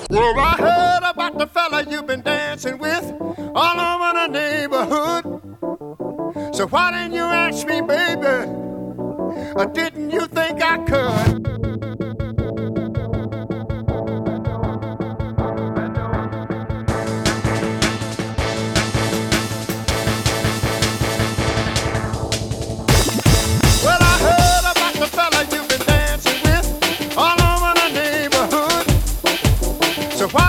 Well, I heard about the fella you've been dancing with all over the neighborhood. So why didn't you ask me, baby? Or didn't you think I could? Well, I heard about the fella you've been dancing with all over the neighborhood. So why